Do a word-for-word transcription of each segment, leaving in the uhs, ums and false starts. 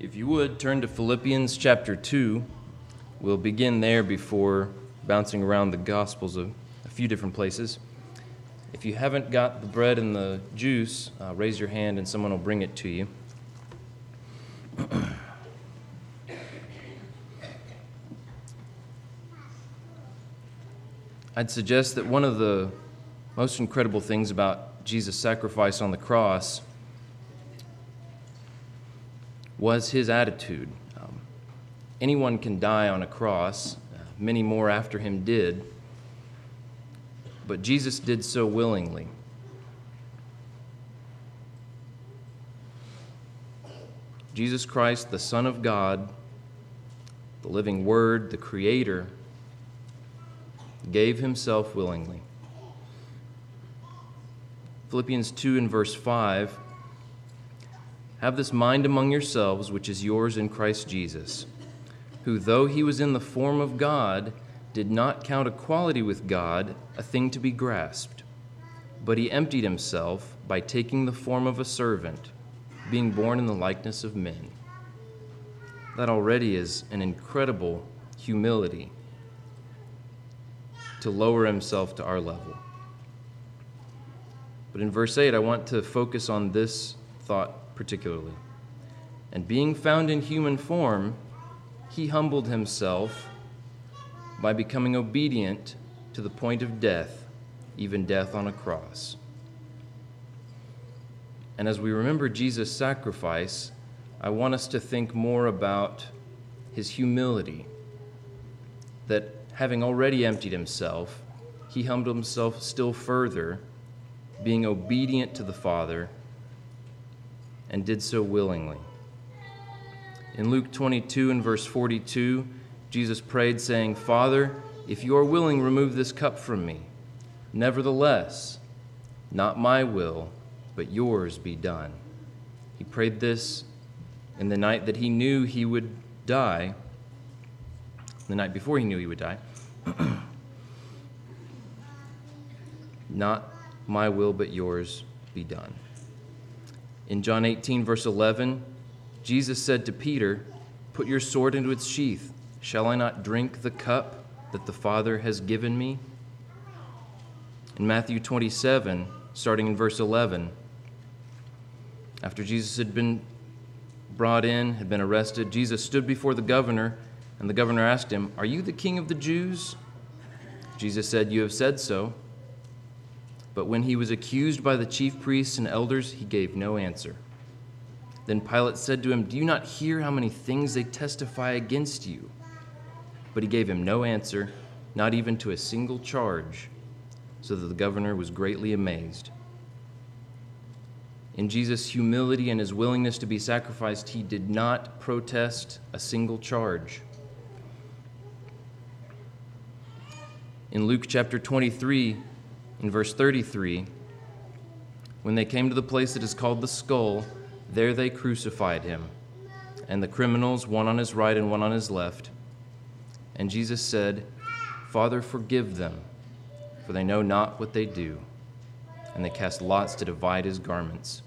If you would, turn to Philippians chapter two. We'll begin there before bouncing around the Gospels a, a few different places. If you haven't got the bread and the juice, uh, raise your hand and someone will bring it to you. I'd suggest that one of the most incredible things about Jesus' sacrifice on the cross was his attitude. Um, anyone can die on a cross. Uh, many more after him did. But Jesus did so willingly. Jesus Christ, the Son of God, the living Word, the Creator, gave himself willingly. Philippians two and verse five, "Have this mind among yourselves, which is yours in Christ Jesus, who, though he was in the form of God, did not count equality with God a thing to be grasped, but he emptied himself by taking the form of a servant, being born in the likeness of men." That already is an incredible humility, to lower himself to our level. But in verse eight, I want to focus on this thought particularly. "And being found in human form, he humbled himself by becoming obedient to the point of death, even death on a cross." And as we remember Jesus' sacrifice, I want us to think more about his humility, that having already emptied himself, he humbled himself still further, being obedient to the Father, and did so willingly. In Luke twenty-two and verse forty-two, Jesus prayed, saying, "Father, if you are willing, remove this cup from me. Nevertheless, not my will, but yours be done." He prayed this in the night that he knew he would die, the night before he knew he would die. Not my will, but yours be done. In John eighteen, verse eleven, Jesus said to Peter, "Put your sword into its sheath. Shall I not drink the cup that the Father has given me?" In Matthew twenty-seven, starting in verse eleven, after Jesus had been brought in, had been arrested, Jesus stood before the governor, and the governor asked him, "Are you the king of the Jews?" Jesus said, "You have said so." But when he was accused by the chief priests and elders, he gave no answer. Then Pilate said to him, "Do you not hear how many things they testify against you?" But he gave him no answer, not even to a single charge, so that the governor was greatly amazed. In Jesus' humility and his willingness to be sacrificed, he did not protest a single charge. In Luke chapter twenty-three, in verse thirty-three, when they came to the place that is called the Skull, there they crucified him, and the criminals, one on his right and one on his left. And Jesus said, "Father, forgive them, for they know not what they do." And they cast lots to divide his garments.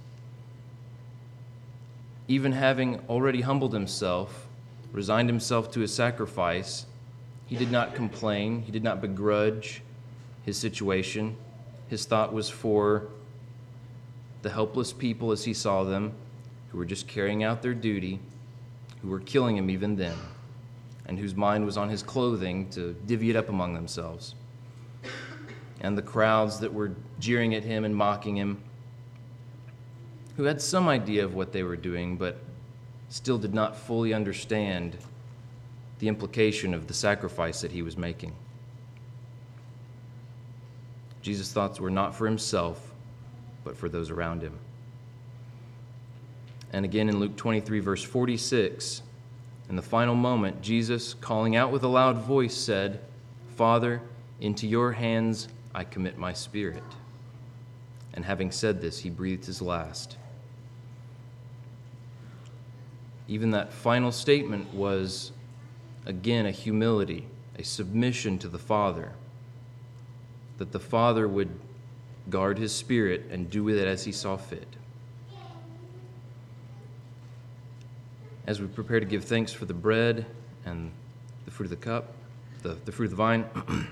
Even having already humbled himself, resigned himself to his sacrifice, he did not complain, he did not begrudge his situation. His thought was for the helpless people as he saw them, who were just carrying out their duty, who were killing him even then, and whose mind was on his clothing to divvy it up among themselves. And the crowds that were jeering at him and mocking him, who had some idea of what they were doing, but still did not fully understand the implication of the sacrifice that he was making. Jesus' thoughts were not for himself, but for those around him. And again in Luke twenty-three, verse forty-six, in the final moment, Jesus, calling out with a loud voice, said, "Father, into your hands I commit my spirit." And having said this, he breathed his last. Even that final statement was, again, a humility, a submission to the Father, that the Father would guard his spirit and do with it as he saw fit. As we prepare to give thanks for the bread and the fruit of the cup, the, the fruit of the vine,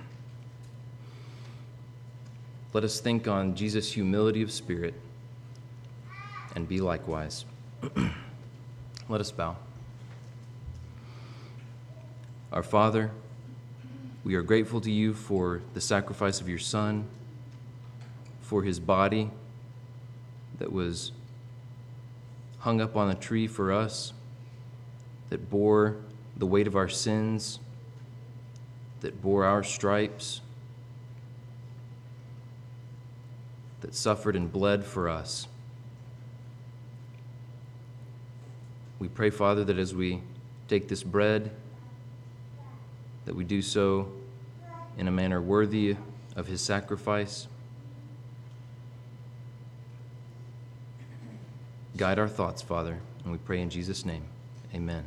let us think on Jesus' humility of spirit and be likewise. Let us bow. Our Father, we are grateful to you for the sacrifice of your Son, for his body that was hung up on a tree for us, that bore the weight of our sins, that bore our stripes, that suffered and bled for us. We pray, Father, that as we take this bread, that we do so in a manner worthy of his sacrifice. Guide our thoughts, Father, and we pray in Jesus' name. Amen.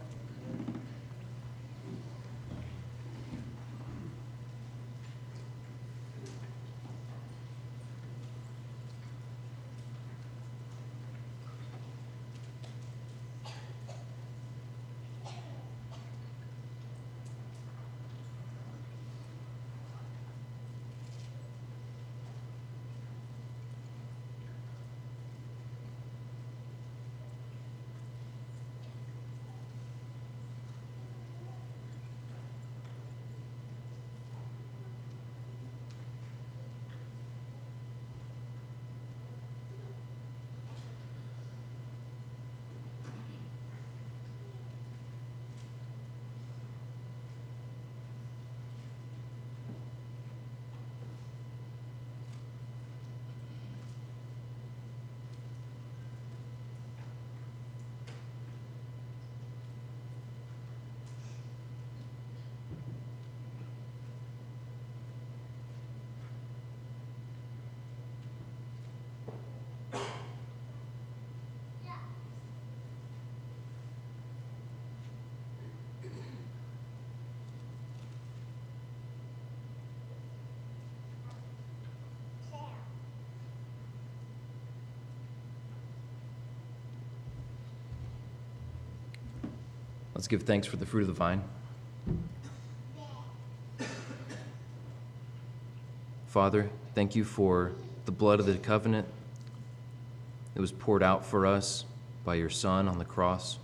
Let's give thanks for the fruit of the vine. Father, thank you for the blood of the covenant that was poured out for us by your Son on the cross.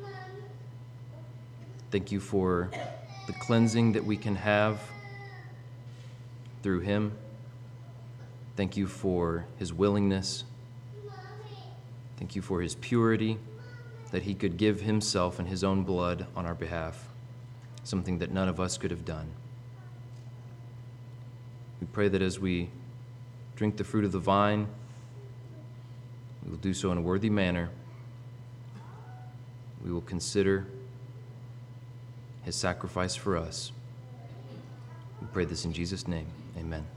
Thank you for the cleansing that we can have through him. Thank you for his willingness. Thank you for his purity, that he could give himself and his own blood on our behalf, something that none of us could have done. We pray that as we drink the fruit of the vine, we will do so in a worthy manner. We will consider his sacrifice for us. We pray this in Jesus' name. Amen.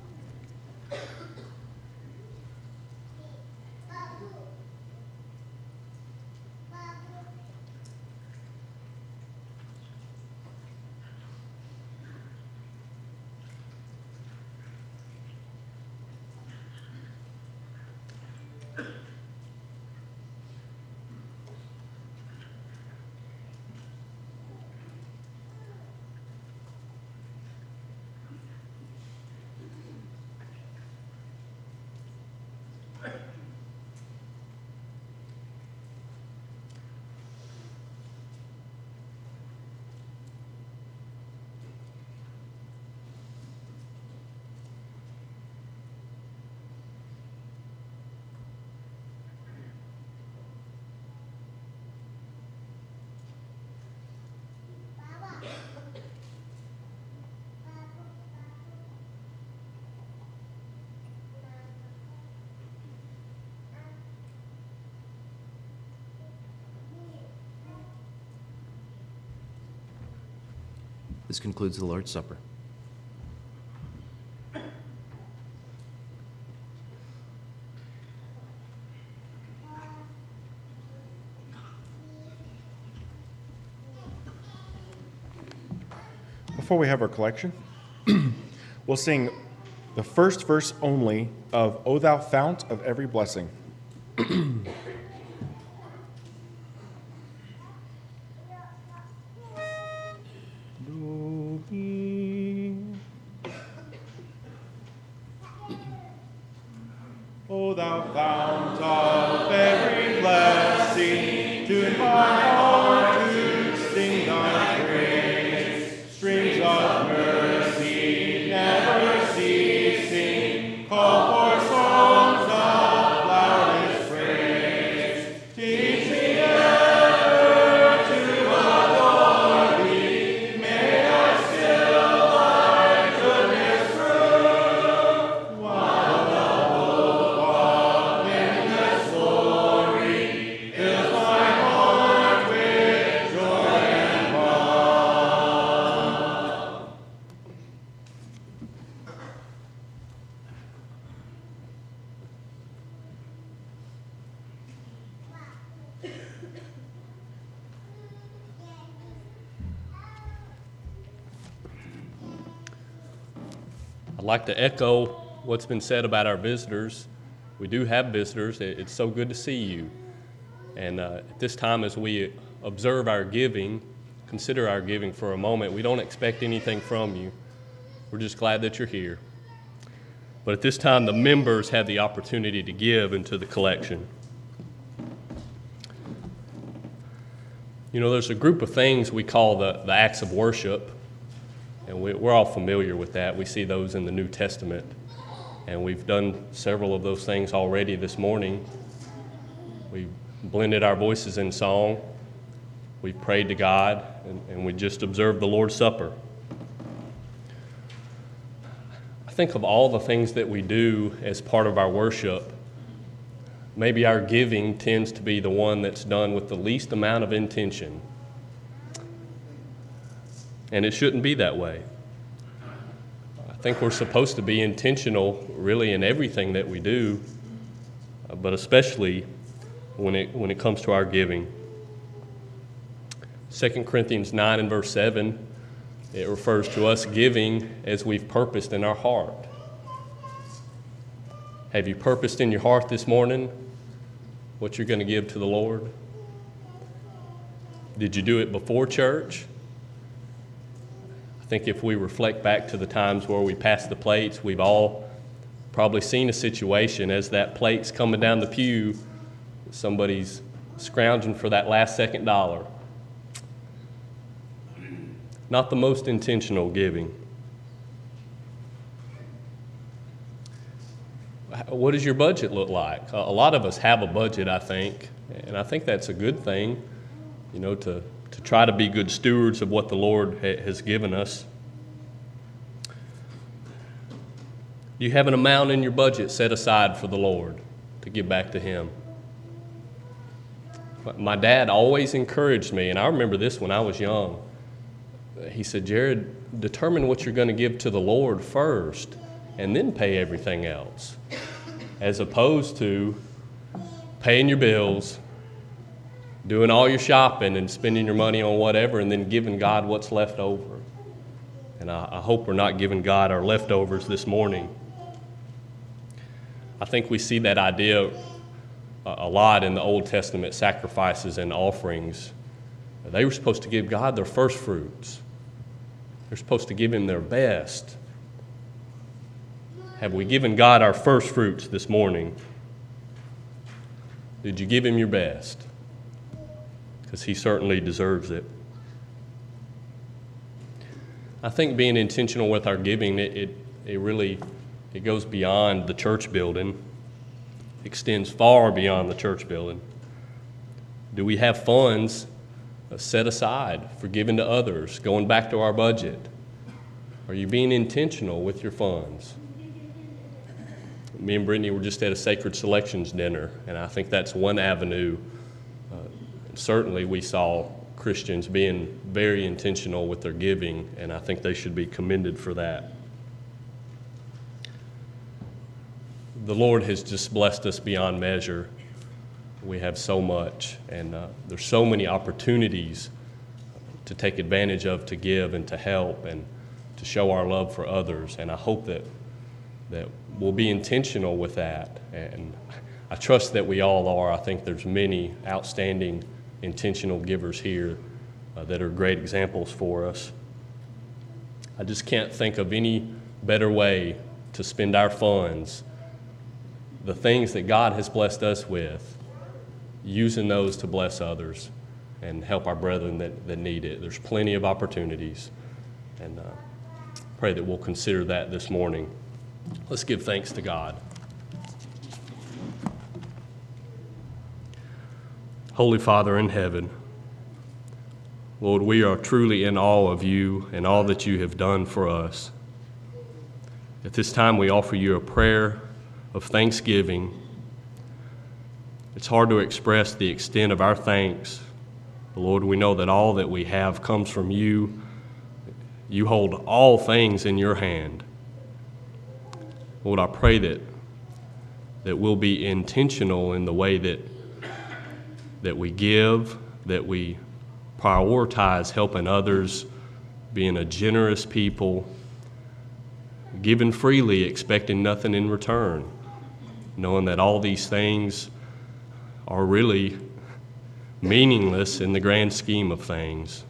This concludes the Lord's Supper. Before we have our collection, we'll sing the first verse only of O Thou Fount of Every Blessing. I'd like to echo what's been said about our visitors. We do have visitors. It's so good to see you. And uh, at this time, as we observe our giving, consider our giving for a moment, we don't expect anything from you. We're just glad that you're here. But at this time, the members have the opportunity to give into the collection. You know, there's a group of things we call the, the acts of worship, and we, we're all familiar with that. We see those in the New Testament, and we've done several of those things already this morning. We blended our voices in song, we prayed to God, and, and we just observed the Lord's Supper. I think of all the things that we do as part of our worship, maybe our giving tends to be the one that's done with the least amount of intention. And it shouldn't be that way. I think we're supposed to be intentional really in everything that we do, but especially when it when it comes to our giving. Second Corinthians nine and verse seven, it refers to us giving as we've purposed in our heart. Have you purposed in your heart this morning what you're going to give to the Lord? Did you do it before church? I think if we reflect back to the times where we passed the plates, we've all probably seen a situation as that plate's coming down the pew, somebody's scrounging for that last second dollar. Not the most intentional giving. What does your budget look like? A lot of us have a budget, I think, and I think that's a good thing, you know, to, to try to be good stewards of what the Lord ha- has given us. Do you have an amount in your budget set aside for the Lord to give back to Him? My dad always encouraged me, and I remember this when I was young. He said, Jared, determine what you're going to give to the Lord first and then pay everything else, as opposed to paying your bills, doing all your shopping and spending your money on whatever, and then giving God what's left over. And I, I hope we're not giving God our leftovers this morning. I think we see that idea a, a lot in the Old Testament sacrifices and offerings. They were supposed to give God their first fruits. They're supposed to give Him their best. Have we given God our first fruits this morning? Did you give Him your best? Because He certainly deserves it. I think being intentional with our giving, it, it, it really it goes beyond the church building, extends far beyond the church building. Do we have funds set aside for giving to others, going back to our budget? Are you being intentional with your funds? Me and Brittany were just at a Sacred Selections dinner, and I think that's one avenue. Uh, certainly we saw Christians being very intentional with their giving, and I think they should be commended for that. The Lord has just blessed us beyond measure. We have so much, and uh, there's so many opportunities to take advantage of, to give and to help and to show our love for others, and I hope that that we'll be intentional with that, and I trust that we all are. I think there's many outstanding intentional givers here uh, that are great examples for us. I just can't think of any better way to spend our funds, the things that God has blessed us with, using those to bless others and help our brethren that, that need it. There's plenty of opportunities, and uh, pray that we'll consider that this morning. Let's give thanks to God. Holy Father in heaven, Lord, we are truly in awe of you and all that you have done for us. At this time, we offer you a prayer of thanksgiving. It's hard to express the extent of our thanks. But Lord, we know that all that we have comes from you. You hold all things in your hand. Lord, I pray that that we'll be intentional in the way that that we give, that we prioritize helping others, being a generous people, giving freely, expecting nothing in return, knowing that all these things are really meaningless in the grand scheme of things.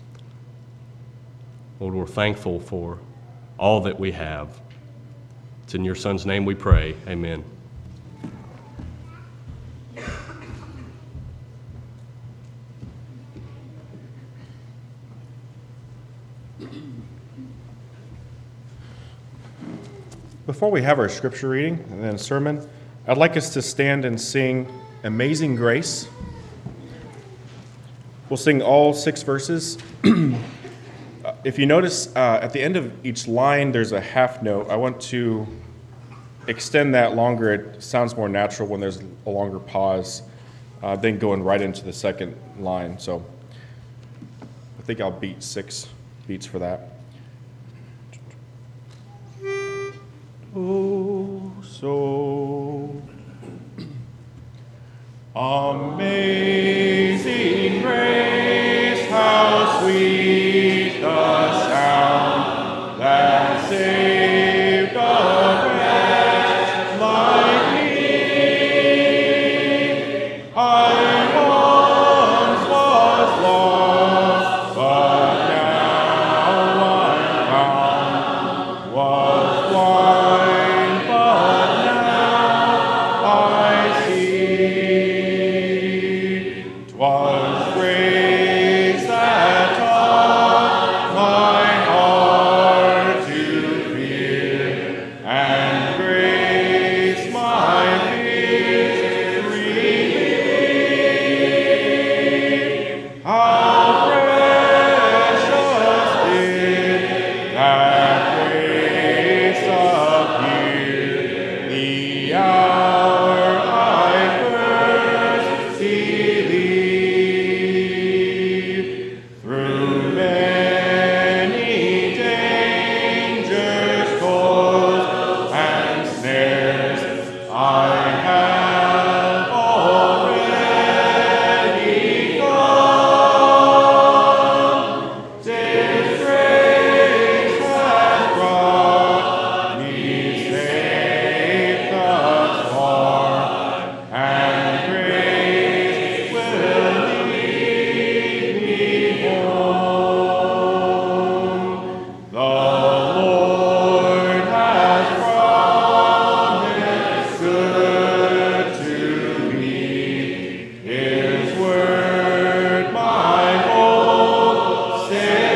Lord, we're thankful for all that we have. It's in your Son's name we pray. Amen. Before we have our scripture reading and then sermon, I'd like us to stand and sing Amazing Grace. We'll sing all six verses. If you notice, uh, at the end of each line, there's a half note. I want to extend that longer. It sounds more natural when there's a longer pause uh, than going right into the second line. So I think I'll beat six beats for that. Oh, so amazing grace, how sweet the sound that saved a wretch like me. I once was lost, but now I'm found. Was blind, but now I see. 'Twas grace that taught my heart to fear, and grace my fears relieved. How precious did that grace appear, the hour I first believed. Through many dangers, toils, and snares, I have already gone. Since grace has brought me safe thus far, and grace will lead me home. The Lord has promised good to me. His word, my hope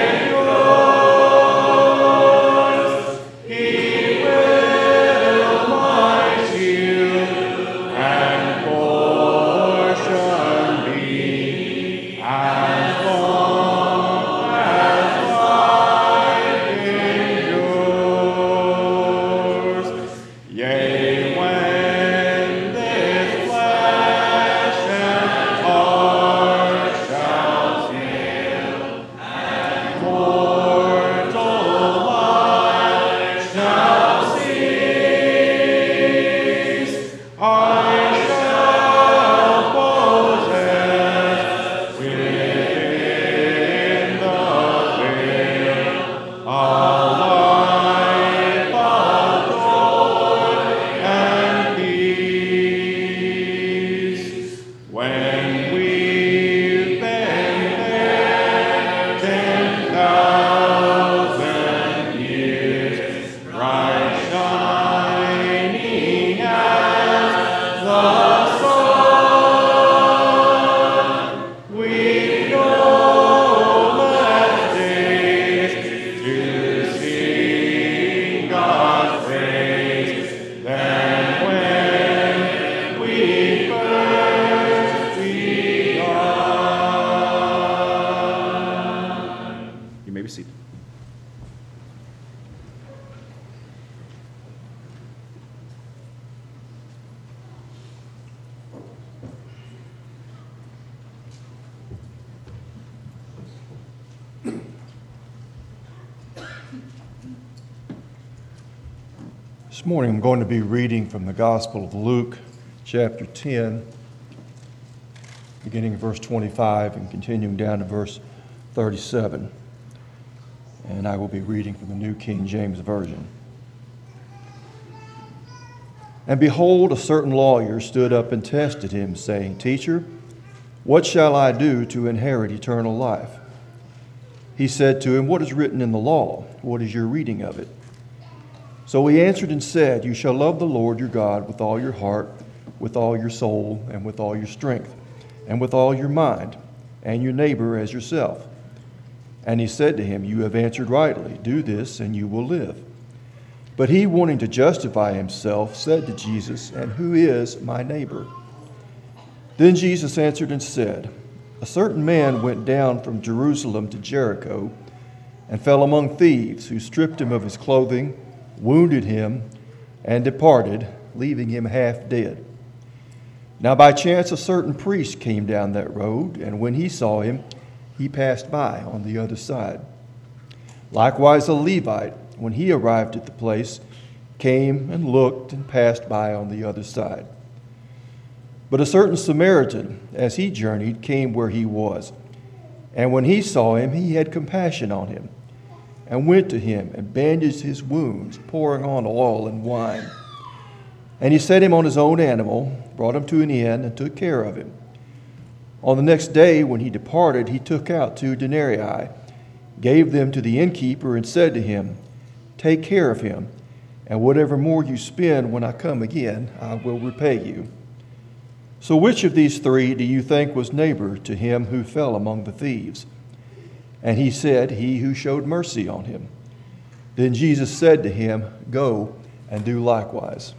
secures. He will my shield and portion be, as long as life endures. Yea, when this flesh and heart shall fail, and mortal life shall cease, I shall possess within the veil a life of joy and peace. When we've been there ten thousand years, bright shining as the sun, we've no less days to sing God's praise than when we first begun. You may be seated. This morning I'm going to be reading from the Gospel of Luke, chapter ten, beginning at verse twenty-five and continuing down to verse thirty-seven. And I will be reading from the New King James Version. And behold, a certain lawyer stood up and tested him, saying, Teacher, what shall I do to inherit eternal life? He said to him, What is written in the law? What is your reading of it? So he answered and said, You shall love the Lord your God with all your heart, with all your soul, and with all your strength, and with all your mind, and your neighbor as yourself. And he said to him, You have answered rightly. Do this, and you will live. But he, wanting to justify himself, said to Jesus, And who is my neighbor? Then Jesus answered and said, A certain man went down from Jerusalem to Jericho, and fell among thieves, who stripped him of his clothing, wounded him, and departed, leaving him half dead. Now by chance a certain priest came down that road, and when he saw him, he passed by on the other side. Likewise a Levite, when he arrived at the place, came and looked and passed by on the other side. But a certain Samaritan, as he journeyed, came where he was. And when he saw him, he had compassion on him, and went to him and bandaged his wounds, pouring on oil and wine. And he set him on his own animal, brought him to an inn, and took care of him. On the next day, when he departed, he took out two denarii, gave them to the innkeeper, and said to him, Take care of him, and whatever more you spend when I come again, I will repay you. So which of these three do you think was neighbor to him who fell among the thieves? And he said, He who showed mercy on him. Then Jesus said to him, Go and do likewise.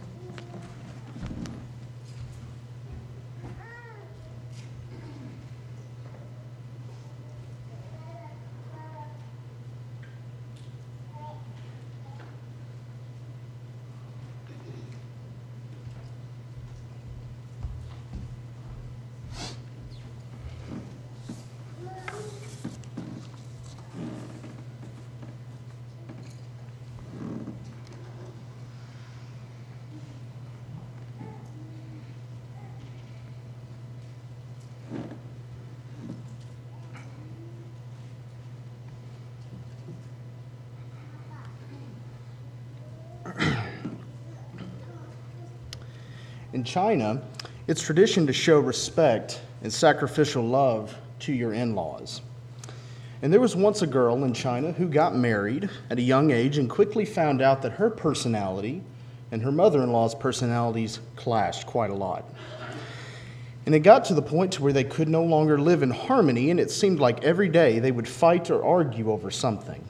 In China, it's tradition to show respect and sacrificial love to your in-laws. And there was once a girl in China who got married at a young age and quickly found out that her personality and her mother-in-law's personalities clashed quite a lot. And it got to the point to where they could no longer live in harmony, and it seemed like every day they would fight or argue over something.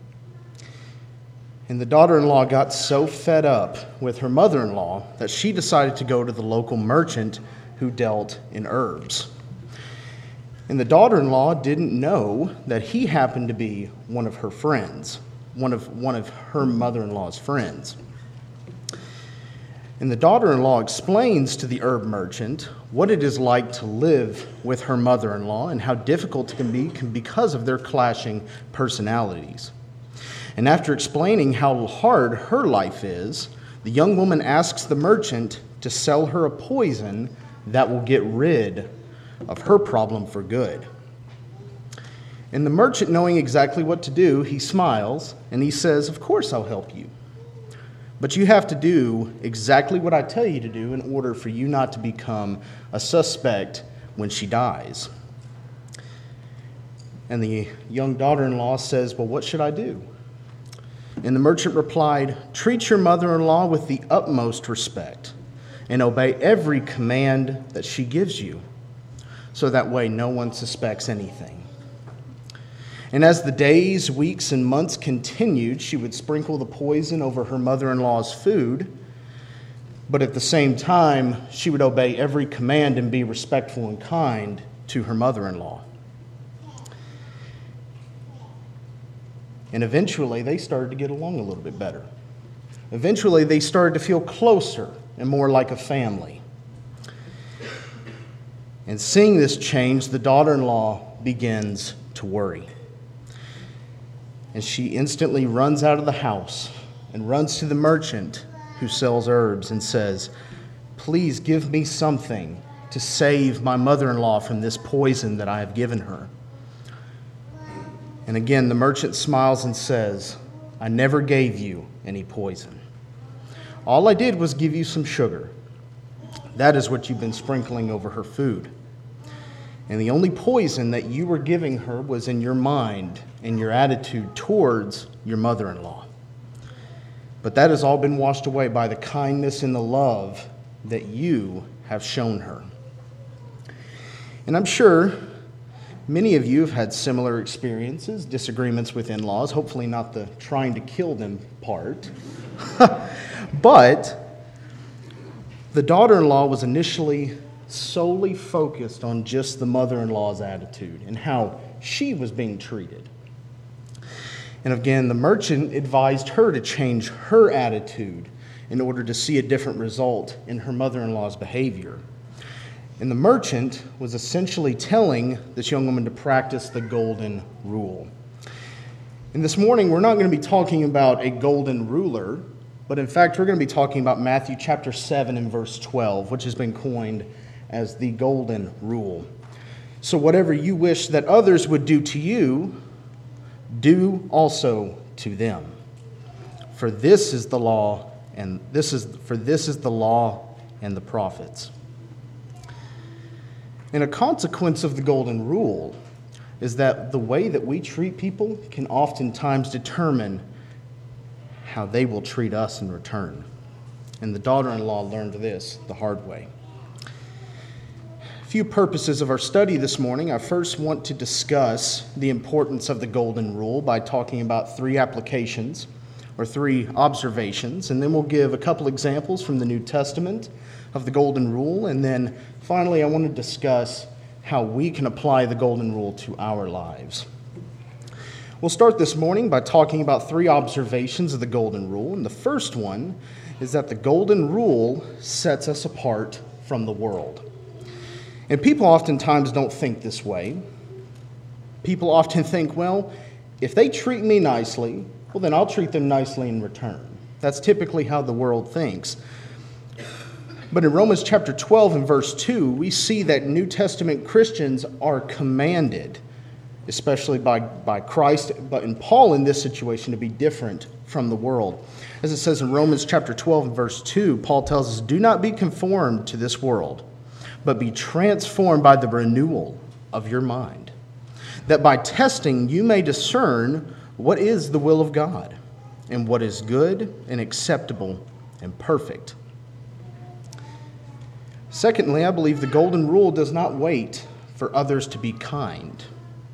And the daughter-in-law got so fed up with her mother-in-law that she decided to go to the local merchant who dealt in herbs. And the daughter-in-law didn't know that he happened to be one of her friends, one of, one of her mother-in-law's friends. And the daughter-in-law explains to the herb merchant what it is like to live with her mother-in-law and how difficult it can be because of their clashing personalities. And after explaining how hard her life is, the young woman asks the merchant to sell her a poison that will get rid of her problem for good. And the merchant, knowing exactly what to do, he smiles and he says, Of course I'll help you. But you have to do exactly what I tell you to do in order for you not to become a suspect when she dies. And the young daughter-in-law says, Well, what should I do? And the merchant replied, Treat your mother-in-law with the utmost respect and obey every command that she gives you, so that way no one suspects anything. And as the days, weeks, and months continued, she would sprinkle the poison over her mother-in-law's food, but at the same time, she would obey every command and be respectful and kind to her mother-in-law. And eventually, they started to get along a little bit better. Eventually, they started to feel closer and more like a family. And seeing this change, the daughter-in-law begins to worry. And she instantly runs out of the house and runs to the merchant who sells herbs and says, Please give me something to save my mother-in-law from this poison that I have given her. And again, the merchant smiles and says, I never gave you any poison. All I did was give you some sugar. That is what you've been sprinkling over her food. And the only poison that you were giving her was in your mind and your attitude towards your mother-in-law. But that has all been washed away by the kindness and the love that you have shown her. And I'm sure many of you have had similar experiences, disagreements with in-laws, hopefully not the trying to kill them part. But the daughter-in-law was initially solely focused on just the mother-in-law's attitude and how she was being treated. And again, the merchant advised her to change her attitude in order to see a different result in her mother-in-law's behavior. And the merchant was essentially telling this young woman to practice the golden rule. And this morning, we're not going to be talking about a golden ruler, but in fact, we're going to be talking about Matthew chapter seven and verse twelve, which has been coined as the golden rule. So whatever you wish that others would do to you, do also to them. For this is the law, and this is for this is the law and the prophets. And a consequence of the golden rule is that the way that we treat people can oftentimes determine how they will treat us in return. And the daughter-in-law learned this the hard way. A few purposes of our study this morning. I first want to discuss the importance of the golden rule by talking about three applications or three observations, and then we'll give a couple examples from the New Testament of the golden rule, and then finally I want to discuss how we can apply the golden rule to our lives. We'll start this morning by talking about three observations of the golden rule, and the first one is that the golden rule sets us apart from the world. And people oftentimes don't think this way. People often think, well, if they treat me nicely, well, then I'll treat them nicely in return. That's typically how the world thinks. But in Romans chapter twelve and verse two, we see that New Testament Christians are commanded, especially by, by Christ, but in Paul in this situation, to be different from the world. As it says in Romans chapter twelve and verse two, Paul tells us, do not be conformed to this world, but be transformed by the renewal of your mind, that by testing you may discern what is the will of God, and what is good and acceptable and perfect. Secondly, I believe the golden rule does not wait for others to be kind.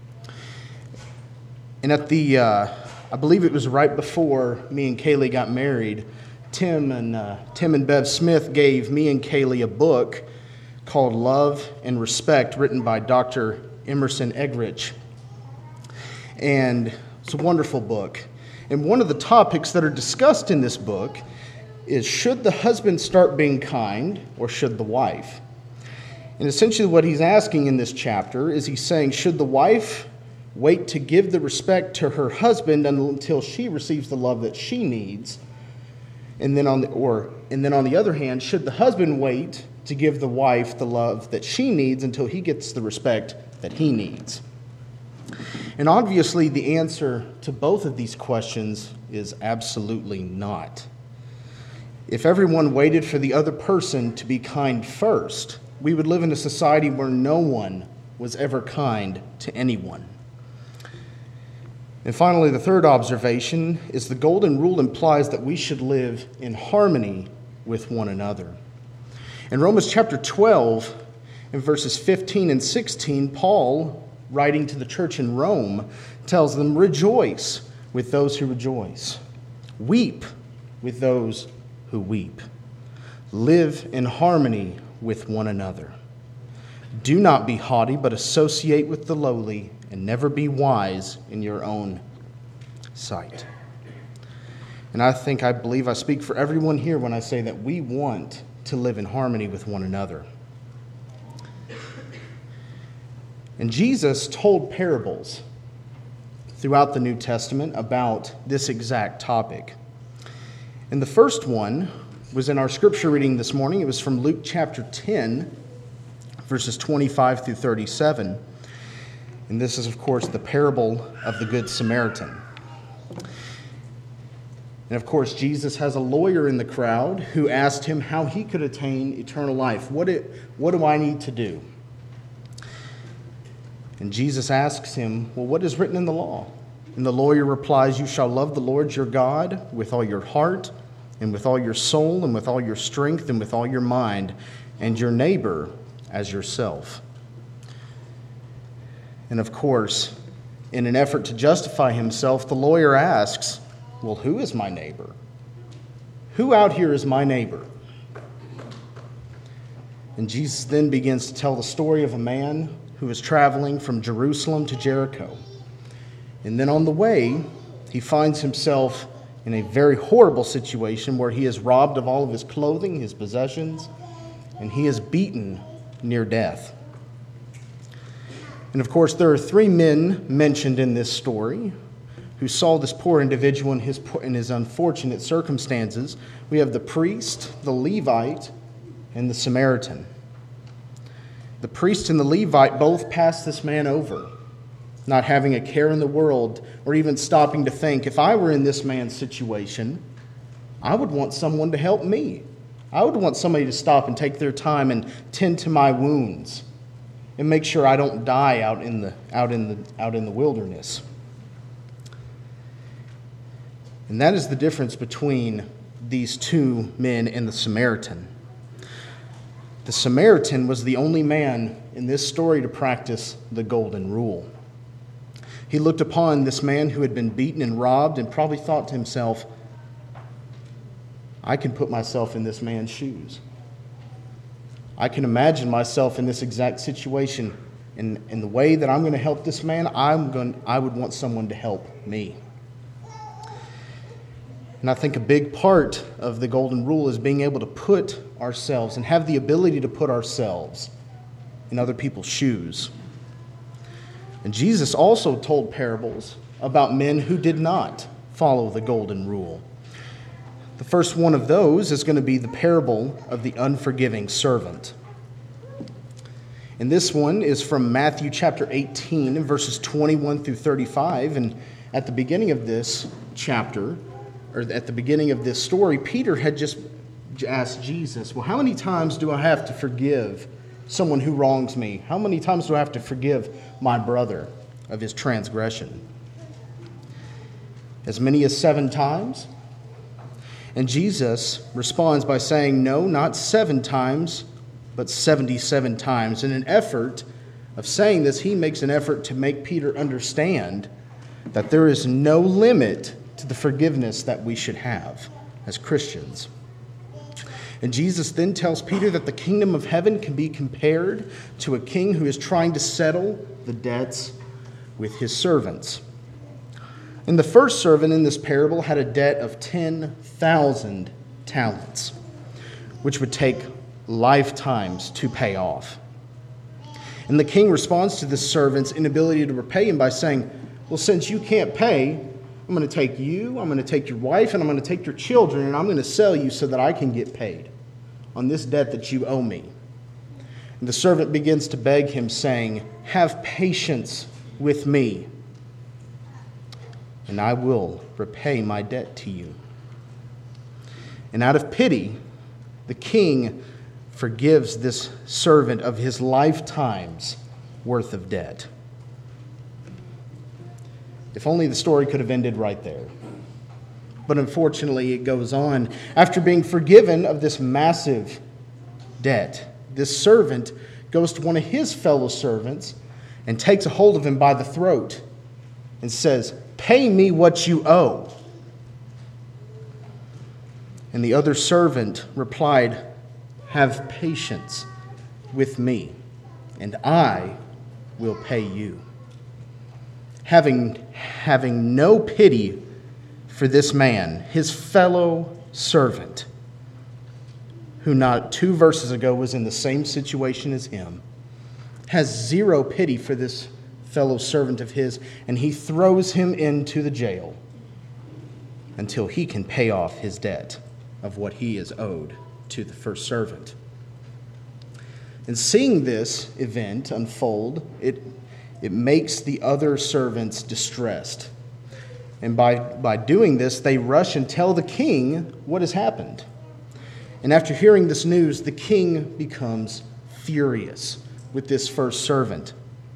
And at the, uh, I believe it was right before me and Kaylee got married, Tim and uh, Tim and Bev Smith gave me and Kaylee a book called Love and Respect, written by Doctor Emerson Eggerichs. And it's a wonderful book. And one of the topics that are discussed in this book is, should the husband start being kind or should the wife? And essentially what he's asking in this chapter is he's saying, should the wife wait to give the respect to her husband until she receives the love that she needs? And then on the, or, and then on the other hand, should the husband wait to give the wife the love that she needs until he gets the respect that he needs? And obviously the answer to both of these questions is absolutely not. If everyone waited for the other person to be kind first, we would live in a society where no one was ever kind to anyone. And finally, the third observation is the golden rule implies that we should live in harmony with one another. In Romans chapter twelve, in verses fifteen and sixteen, Paul, writing to the church in Rome, tells them, rejoice with those who rejoice. Weep with those who weep. Live in harmony with one another. Do not be haughty, but associate with the lowly, and never be wise in your own sight. And I think, I believe I speak for everyone here when I say that we want to live in harmony with one another. And Jesus told parables throughout the New Testament about this exact topic. And the first one was in our scripture reading this morning. It was from Luke chapter ten, verses twenty-five through thirty-seven. And this is, of course, the parable of the Good Samaritan. And of course, Jesus has a lawyer in the crowd who asked him how he could attain eternal life. What, it, what do I need to do? And Jesus asks him, well, what is written in the law? And the lawyer replies, you shall love the Lord your God with all your heart, and with all your soul, and with all your strength, and with all your mind, and your neighbor as yourself. And of course, in an effort to justify himself, the lawyer asks, well, who is my neighbor? Who out here is my neighbor? And Jesus then begins to tell the story of a man who is traveling from Jerusalem to Jericho. And then on the way, he finds himself in a very horrible situation where he is robbed of all of his clothing, his possessions, and he is beaten near death. And of course, there are three men mentioned in this story who saw this poor individual in his, in his unfortunate circumstances. We have the priest, the Levite, and the Samaritan. The priest and the Levite both passed this man over, not having a care in the world, or even stopping to think, if I were in this man's situation, I would want someone to help me. I would want somebody to stop and take their time and tend to my wounds and make sure I don't die out in the, out in the, out in the wilderness. And that is the difference between these two men and the Samaritan. The Samaritan was the only man in this story to practice the golden rule. He looked upon this man who had been beaten and robbed and probably thought to himself, I can put myself in this man's shoes. I can imagine myself in this exact situation. In, in the way that I'm going to help this man, I'm going, I would want someone to help me. And I think a big part of the golden rule is being able to put ourselves and have the ability to put ourselves in other people's shoes. And Jesus also told parables about men who did not follow the golden rule. The first one of those is going to be the parable of the unforgiving servant. And this one is from Matthew chapter eighteen, verses twenty-one through thirty-five. And at the beginning of this chapter, or at the beginning of this story, Peter had just asked Jesus, well, how many times do I have to forgive someone who wrongs me? How many times do I have to forgive my brother of his transgression? As many as seven times? And Jesus responds by saying, no, not seven times, but seventy-seven times. In an effort of saying this, he makes an effort to make Peter understand that there is no limit to the forgiveness that we should have as Christians. And Jesus then tells Peter that the kingdom of heaven can be compared to a king who is trying to settle the debts with his servants. And the first servant in this parable had a debt of ten thousand talents, which would take lifetimes to pay off. And the king responds to this servant's inability to repay him by saying, well, since you can't pay, I'm going to take you, I'm going to take your wife, and I'm going to take your children, and I'm going to sell you so that I can get paid on this debt that you owe me. And the servant begins to beg him, saying, have patience with me, and I will repay my debt to you. And out of pity, the king forgives this servant of his lifetime's worth of debt. If only the story could have ended right there. But unfortunately, it goes on. After being forgiven of this massive debt, this servant goes to one of his fellow servants and takes a hold of him by the throat and says, pay me what you owe. And the other servant replied, have patience with me, and I will pay you. Having, having no pity for this man, his fellow servant, who not two verses ago was in the same situation as him, has zero pity for this fellow servant of his, and he throws him into the jail until he can pay off his debt of what he is owed to the first servant. And seeing this event unfold, it, it makes the other servants distressed. And by, by doing this, they rush and tell the king what has happened. And after hearing this news, the king becomes furious with this first servant.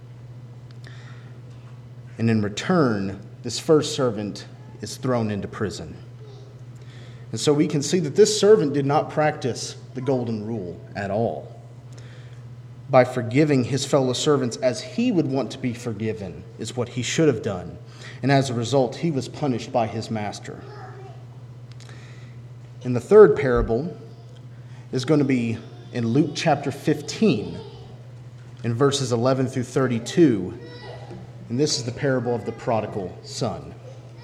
And in return, this first servant is thrown into prison. And so we can see that this servant did not practice the golden rule at all. By forgiving his fellow servants as he would want to be forgiven is what he should have done. And as a result, he was punished by his master. And the third parable is going to be in Luke chapter fifteen, in verses eleven through thirty-two. And this is the parable of the prodigal son.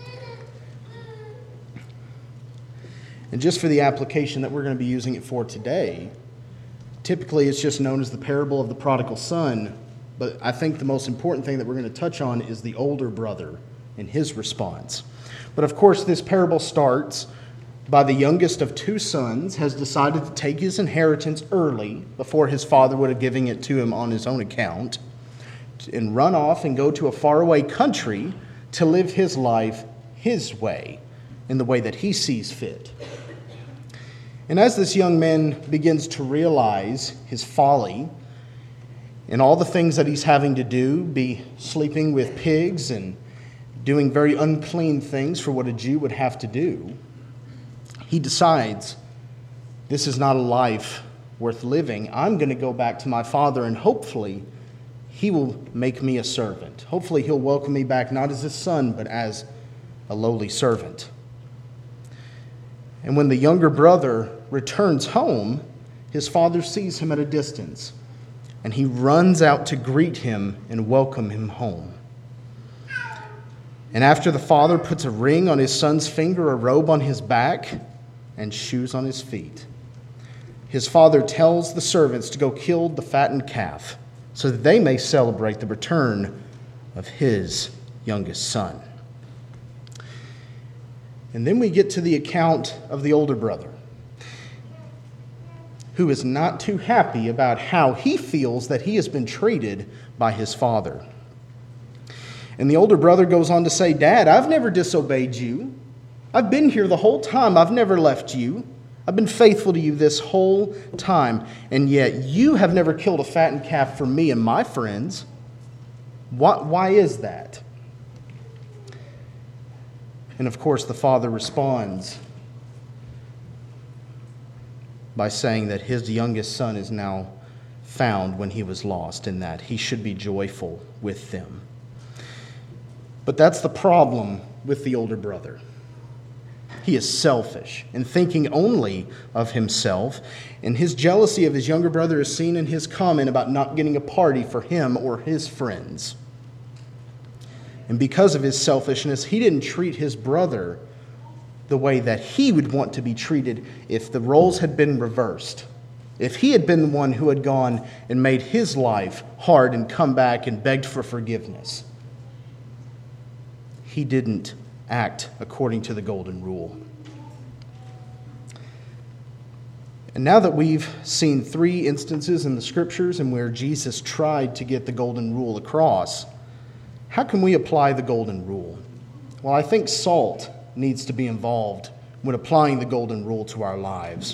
And just for the application that we're going to be using it for today, typically it's just known as the parable of the prodigal son, but I think the most important thing that we're going to touch on is the older brother and his response. But of course, this parable starts by the youngest of two sons has decided to take his inheritance early before his father would have given it to him on his own account, and run off and go to a faraway country to live his life his way, in the way that he sees fit. And as this young man begins to realize his folly and all the things that he's having to do, be sleeping with pigs and doing very unclean things for what a Jew would have to do, he decides, this is not a life worth living. I'm going to go back to my father, and hopefully he will make me a servant. Hopefully he'll welcome me back, not as his son, but as a lowly servant. And when the younger brother returns home, his father sees him at a distance, and he runs out to greet him and welcome him home. And after the father puts a ring on his son's finger, a robe on his back, and shoes on his feet, his father tells the servants to go kill the fattened calf so that they may celebrate the return of his youngest son. And then we get to the account of the older brother, who is not too happy about how he feels that he has been treated by his father. And the older brother goes on to say, Dad, I've never disobeyed you. I've been here the whole time. I've never left you. I've been faithful to you this whole time. And yet you have never killed a fattened calf for me and my friends. Why, why is that? And of course, the father responds by saying that his youngest son is now found when he was lost, and that he should be joyful with them. But that's the problem with the older brother. He is selfish and thinking only of himself, and his jealousy of his younger brother is seen in his comment about not getting a party for him or his friends. And because of his selfishness, he didn't treat his brother the way that he would want to be treated if the roles had been reversed. If he had been the one who had gone and made his life hard and come back and begged for forgiveness. He didn't act according to the golden rule. And now that we've seen three instances in the scriptures and where Jesus tried to get the golden rule across, how can we apply the golden rule? Well, I think salt needs to be involved when applying the golden rule to our lives.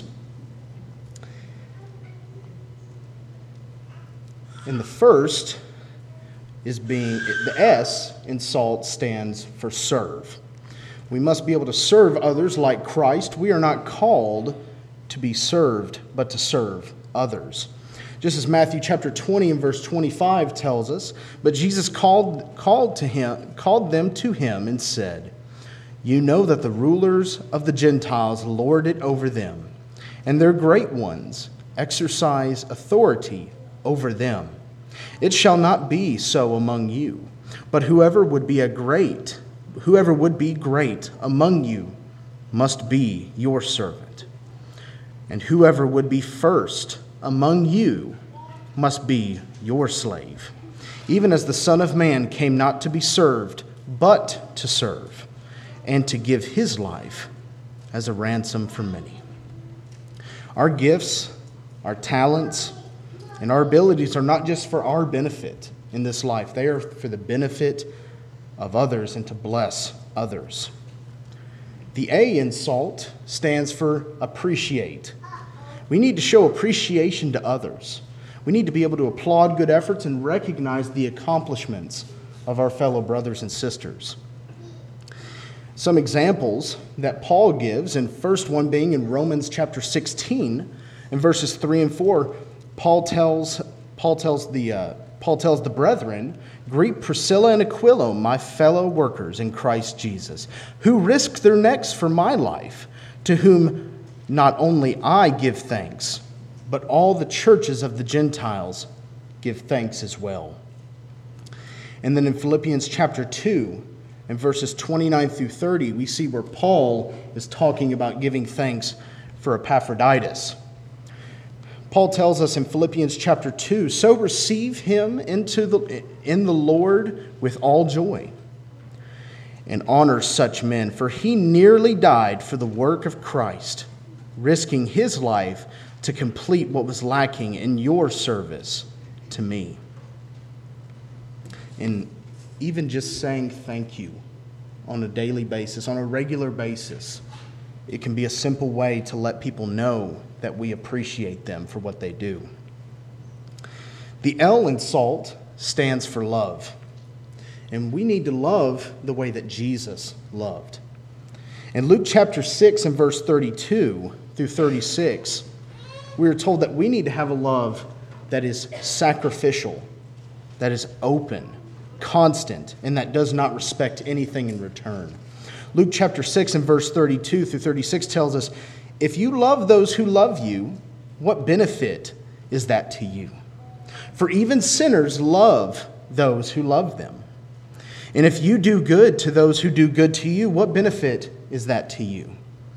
And the first is being, the S in salt stands for serve. We must be able to serve others like Christ. We are not called to be served, but to serve others. Just as Matthew chapter twenty and verse twenty-five tells us, but Jesus called, called, to him, called them to him and said, You know that the rulers of the Gentiles lord it over them, and their great ones exercise authority over them. It shall not be so among you, but whoever would be a great, whoever would be great among you must be your servant. And whoever would be first among you must be your slave, even as the Son of Man came not to be served, but to serve, and to give his life as a ransom for many. Our gifts, our talents, and our abilities are not just for our benefit in this life. They are for the benefit of others and to bless others. The A in SALT stands for appreciate. We need to show appreciation to others. We need to be able to applaud good efforts and recognize the accomplishments of our fellow brothers and sisters. Some examples that Paul gives, and first one being in Romans chapter sixteen, in verses three and four, Paul tells Paul tells the uh, Paul tells the brethren, "Greet Priscilla and Aquila, my fellow workers in Christ Jesus, who risked their necks for my life, to whom not only I give thanks, but all the churches of the Gentiles give thanks as well." And then in Philippians chapter two, in verses twenty-nine through thirty, we see where Paul is talking about giving thanks for Epaphroditus. Paul tells us in Philippians chapter two, "So receive him into the, in the Lord with all joy, and honor such men, for he nearly died for the work of Christ, risking his life to complete what was lacking in your service to me." And even just saying thank you on a daily basis, on a regular basis, it can be a simple way to let people know that we appreciate them for what they do. The L in SALT stands for love. And we need to love the way that Jesus loved. In Luke chapter six and verse thirty-two through thirty-six, we are told that we need to have a love that is sacrificial, that is open, constant, and that does not respect anything in return. Luke chapter six and verse thirty-two through thirty-six tells us, "If you love those who love you, what benefit is that to you? For even sinners love those who love them. And if you do good to those who do good to you, what benefit is that to you?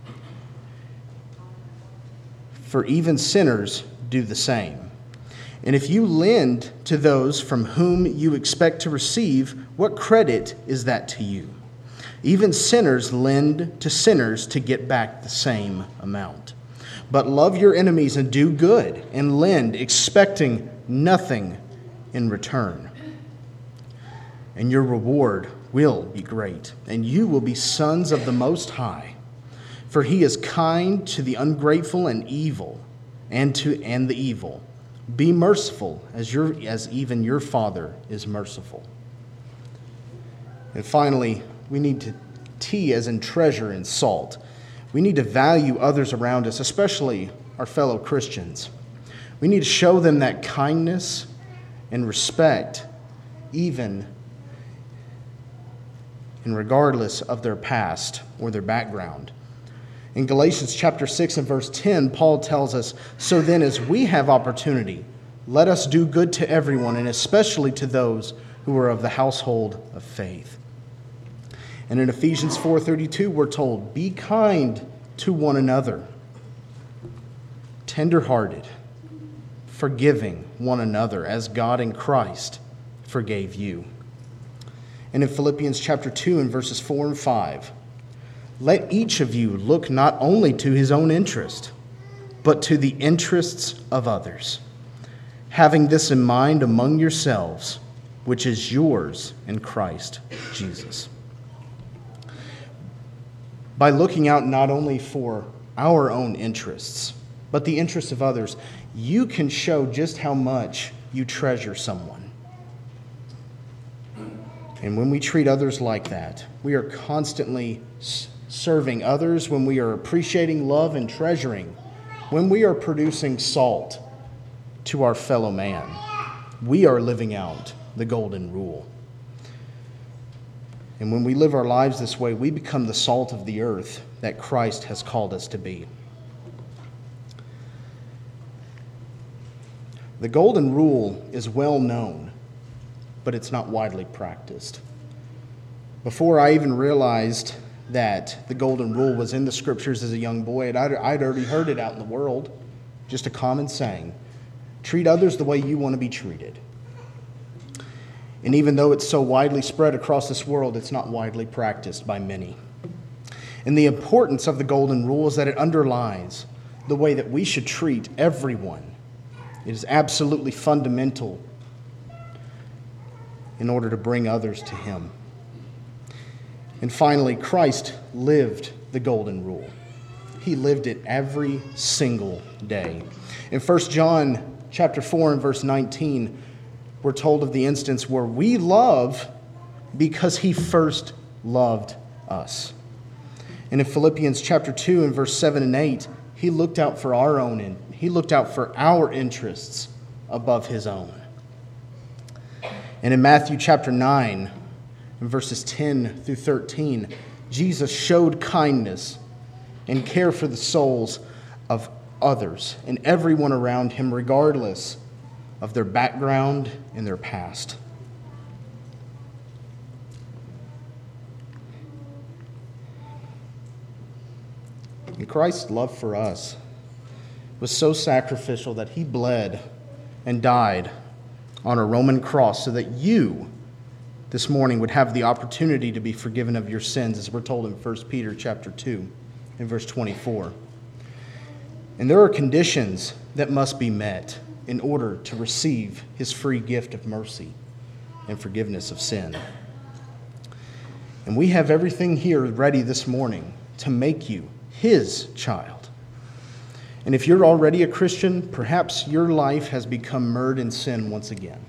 For even sinners do the same. And if you lend to those from whom you expect to receive, what credit is that to you? Even sinners lend to sinners to get back the same amount. But love your enemies and do good, and lend, expecting nothing in return. And your reward will be great, and you will be sons of the Most High. For he is kind to the ungrateful and evil, and to and the evil. Be merciful, as your as even your Father is merciful." And finally, we need to T as in treasure and SALT. We need to value others around us, especially our fellow Christians. We need to show them that kindness and respect, even and regardless of their past or their background. In Galatians chapter six and verse ten, Paul tells us, "So then as we have opportunity, let us do good to everyone, and especially to those who are of the household of faith." And in Ephesians four thirty-two, we're told, "Be kind to one another, tender-hearted, forgiving one another, as God in Christ forgave you." And in Philippians chapter two and verses four and five, "Let each of you look not only to his own interest, but to the interests of others, having this in mind among yourselves, which is yours in Christ Jesus." By looking out not only for our own interests, but the interests of others, you can show just how much you treasure someone. And when we treat others like that, we are constantly serving others, when we are appreciating, love, and treasuring, when we are producing salt to our fellow man, we are living out the golden rule. And when we live our lives this way, we become the salt of the earth that Christ has called us to be. The golden rule is well known, but it's not widely practiced. Before I even realized that the golden rule was in the scriptures as a young boy, and I'd, I'd already heard it out in the world, just a common saying, treat others the way you want to be treated. And even though it's so widely spread across this world, it's not widely practiced by many. And the importance of the golden rule is that it underlies the way that we should treat everyone. It is absolutely fundamental in order to bring others to Him. And finally, Christ lived the golden rule. He lived it every single day. In First John chapter four and verse nineteen, we're told of the instance where we love because he first loved us. And in Philippians chapter two and verse seven and eight, he looked out for our own in, he looked out for our interests above his own. And in Matthew chapter nine, in verses ten through thirteen, Jesus showed kindness and care for the souls of others and everyone around him, regardless of their background and their past. And Christ's love for us was so sacrificial that he bled and died on a Roman cross so that you this morning would have the opportunity to be forgiven of your sins, as we're told in First Peter chapter two and verse twenty-four. And there are conditions that must be met in order to receive his free gift of mercy and forgiveness of sin. And we have everything here ready this morning to make you his child. And if you're already a Christian, perhaps your life has become mired in sin once again.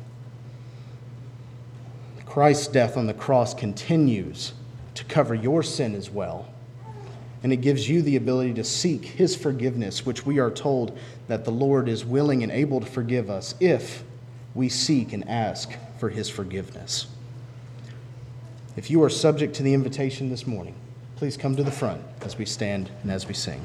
Christ's death on the cross continues to cover your sin as well. And it gives you the ability to seek his forgiveness, which we are told that the Lord is willing and able to forgive us if we seek and ask for his forgiveness. If you are subject to the invitation this morning, please come to the front as we stand and as we sing.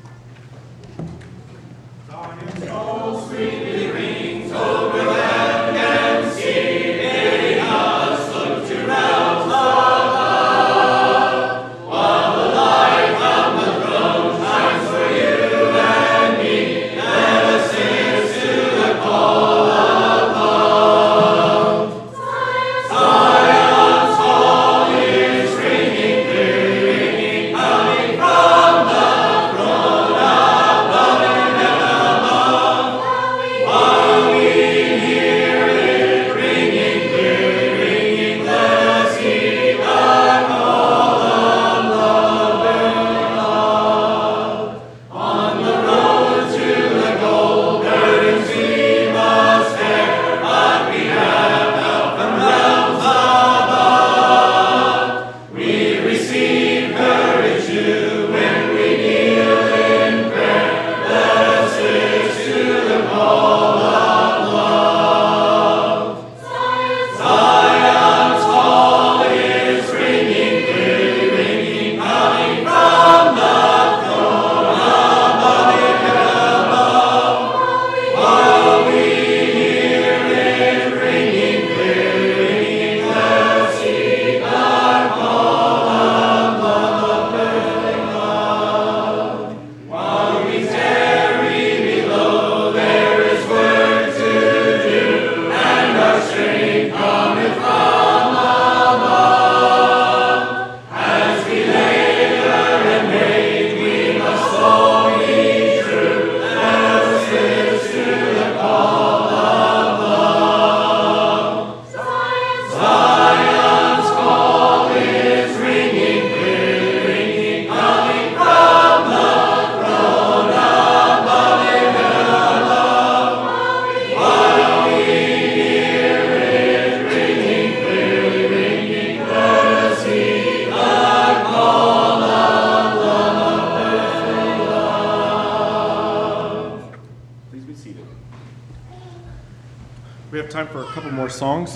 We have time for a couple more songs.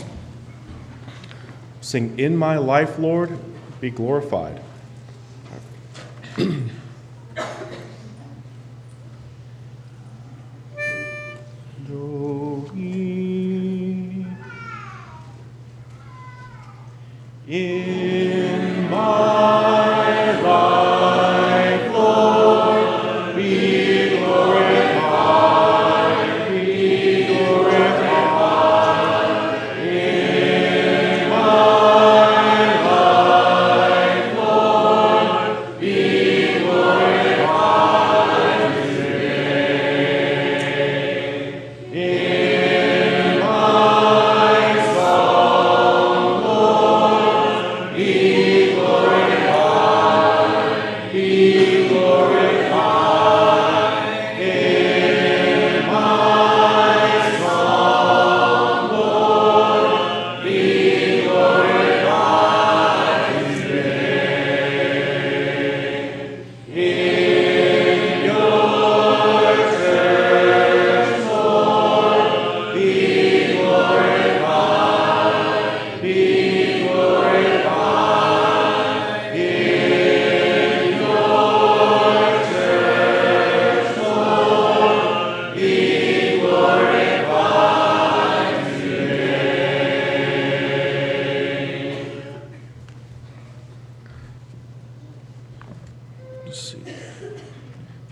Sing "In My Life, Lord, Be Glorified." Do we in my life, Lord, be glorified, be glorified. In my life, Lord, be glorified today. In my song, Lord, be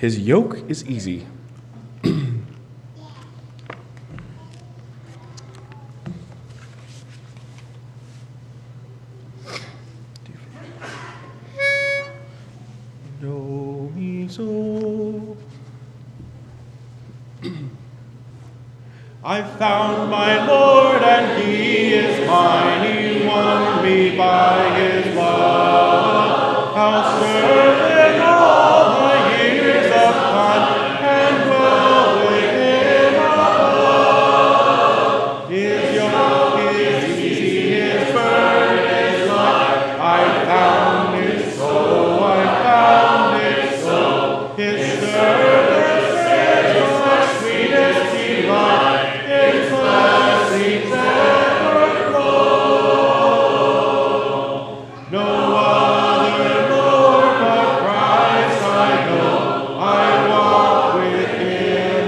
His yoke is easy. Do, mi, so. I found my Lord and he is mine. He won me by his love. I'll serve him all my years of time and dwell with him above. His yoke is easy, his burden is light. I found it so, I found it so. His service is my sweetest delight. His blessings ever flow. No other Lord but Christ I know. I walk with him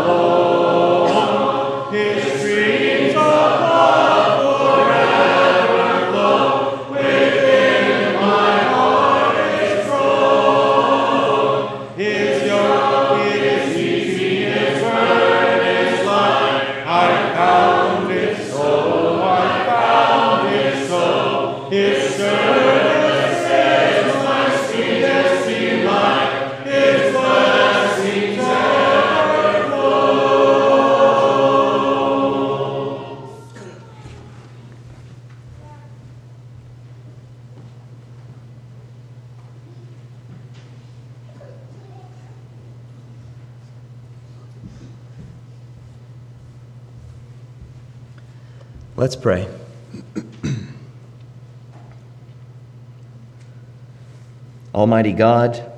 alone. His streams of love forever flow. Within my heart is throne. His yoke is easy, his burden is light. I found it so, I found it so. His service is my sweetest delight. His blessings ever flow. Let's pray. Almighty God,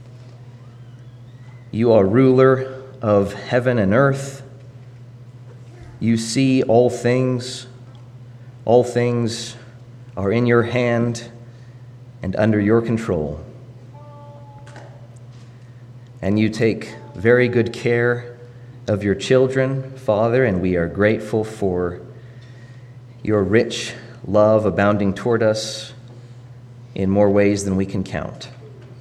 you are ruler of heaven and earth. You see all things. All things are in your hand and under your control. And you take very good care of your children, Father, and we are grateful for your rich love abounding toward us in more ways than we can count.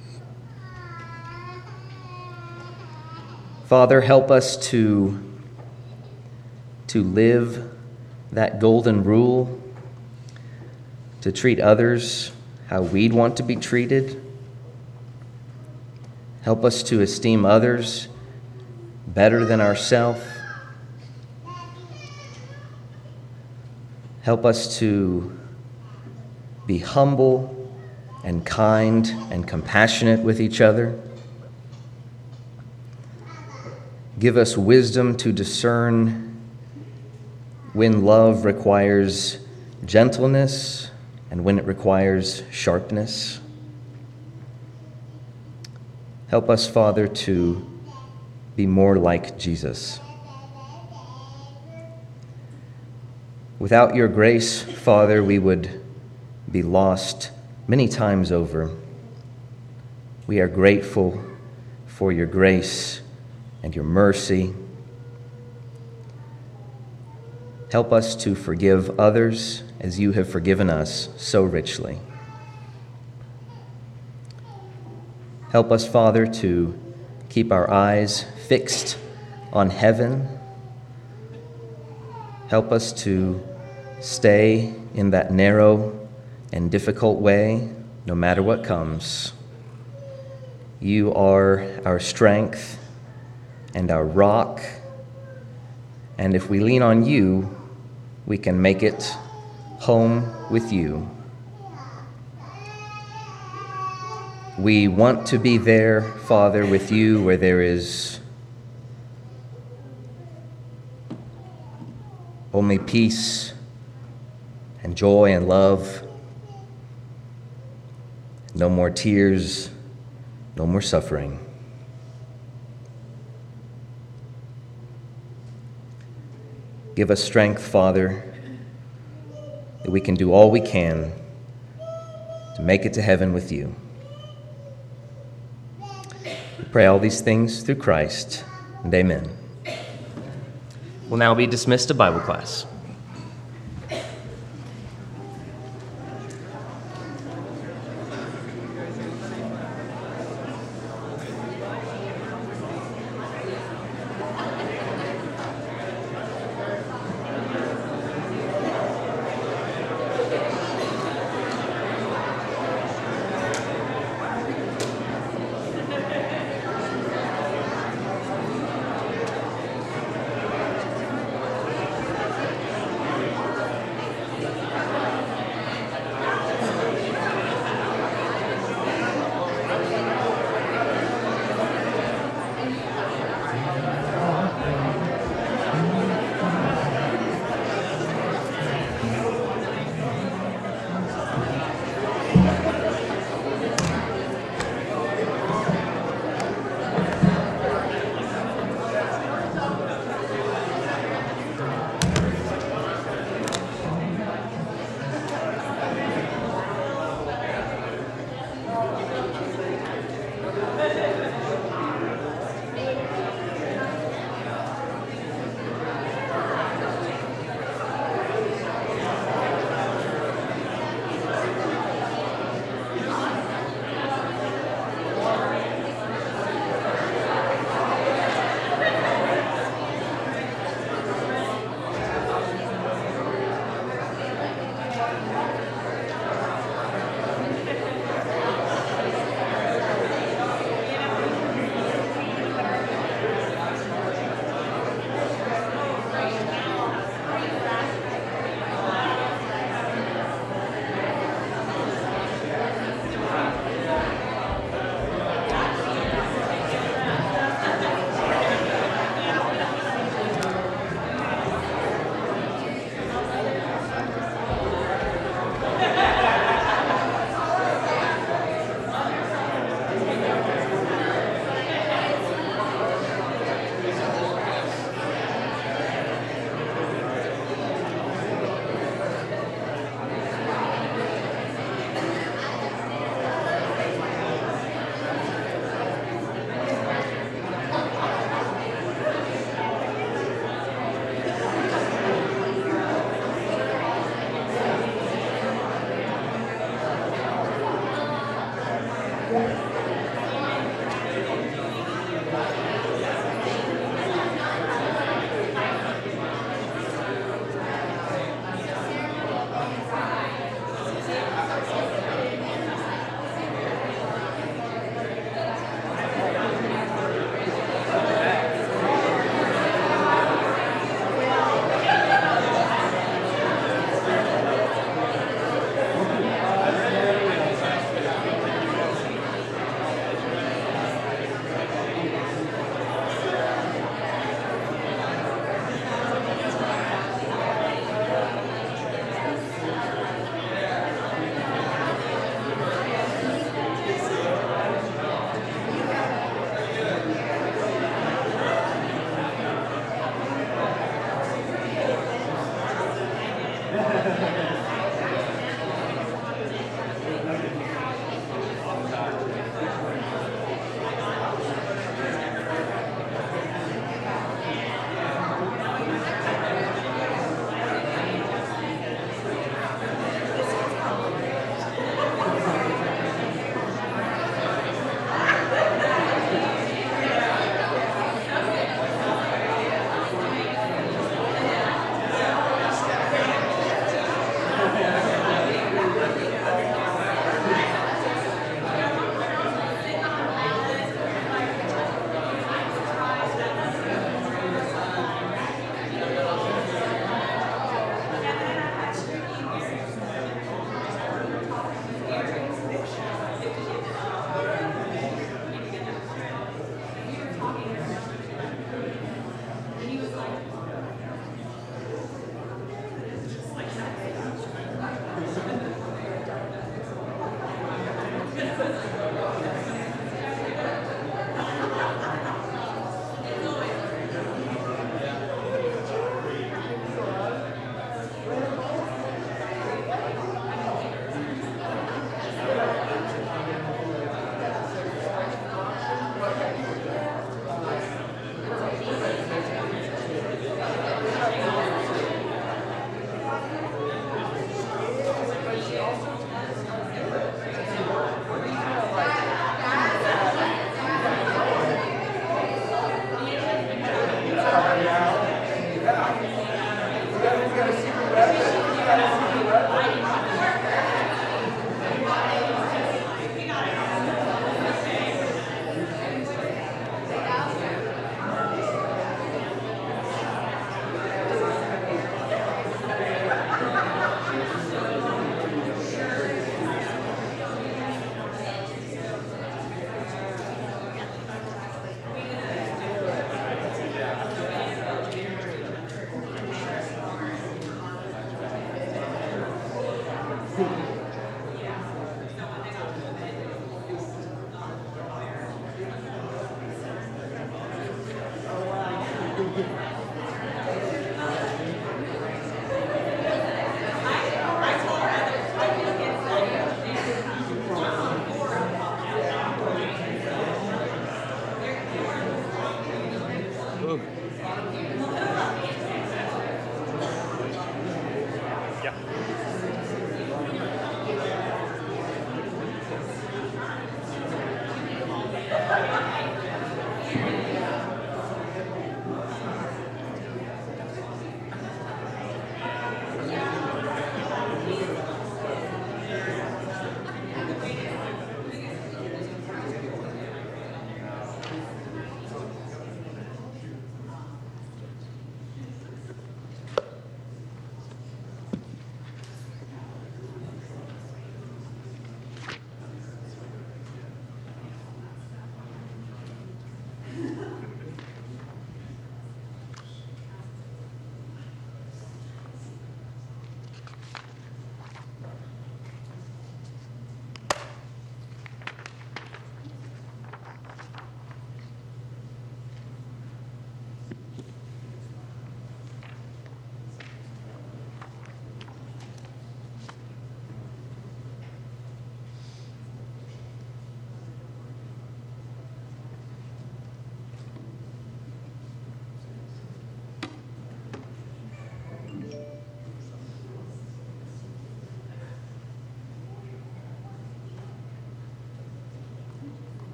Father, help us to, to live that golden rule, to treat others how we'd want to be treated. Help us to esteem others better than ourselves. Help us to be humble and kind and compassionate with each other. Give us wisdom to discern when love requires gentleness and when it requires sharpness. Help us, Father, to be more like Jesus. Without your grace, Father, we would be lost many times over. We are grateful for your grace and your mercy. Help us to forgive others as you have forgiven us so richly. Help us, Father, to keep our eyes fixed on heaven. Help us to stay in that narrow and difficult way, no matter what comes. You are our strength and our rock, and if we lean on you, we can make it home with you. We want to be there, Father, with you where there is only peace and joy and love. No more tears, no more suffering. Give us strength, Father, that we can do all we can to make it to heaven with you. We pray all these things through Christ, and amen. We'll now be dismissed to Bible class.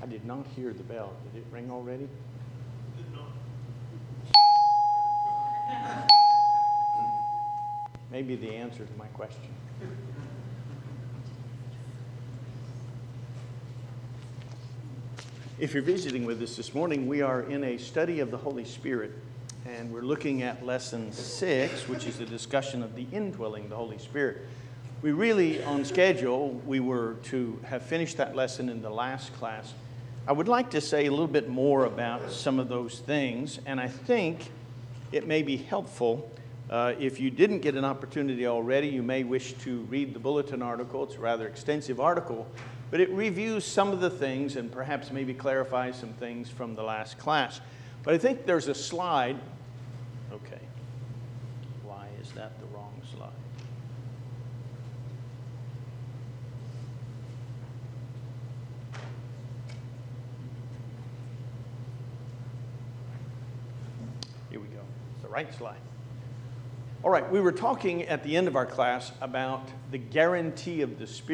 I did not hear the bell. Did it ring already? Maybe the answer to my question. If you're visiting with us this morning, we are in a study of the Holy Spirit, and we're looking at lesson six, which is a discussion of the indwelling of the Holy Spirit. We really, on schedule, we were to have finished that lesson in the last class. I would like to say a little bit more about some of those things, and I think it may be helpful. Uh, if you didn't get an opportunity already, you may wish to read the bulletin article. It's a rather extensive article, but it reviews some of the things and perhaps maybe clarifies some things from the last class. But I think there's a slide. Okay. Why is that the wrong slide? Here we go. It's the right slide. All right, we were talking at the end of our class about the guarantee of the Spirit.